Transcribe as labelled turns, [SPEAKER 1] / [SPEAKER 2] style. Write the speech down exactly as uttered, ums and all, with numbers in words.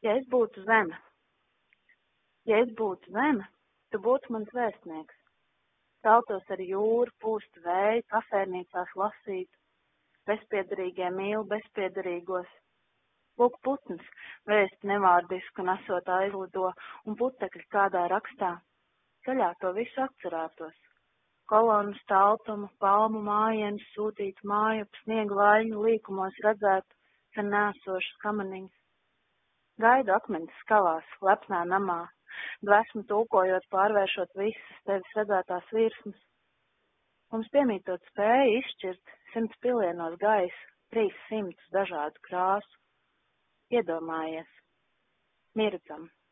[SPEAKER 1] Ja es būtu zeme, ja es būtu zeme, tu būtu mans vēstnieks. Celtos ar jūru, pūstu vēju, kafērnīcās lasītu. Bezpiederīgie mīl bezpiederīgos. Lūk putns, vēsti nevārdisku nesot aizlido un putekļi kādā rakstā. Ceļā to visu atcerētos. Kolonu staltumu, palmu mājienus sūtītu māju, sniegu vaļņu līkumos redzētu, ka nēsošas kamaniņas. Gaidu akmeņas skalās, lepnā namā, dvēsmu tulkojot, pārvēršot visas tevis redzētās virsmas. Mums piemītot spēja izšķirt simts pilienos gaisu, trīs simtus dažādu krāsu. Iedomājies, mirdzam.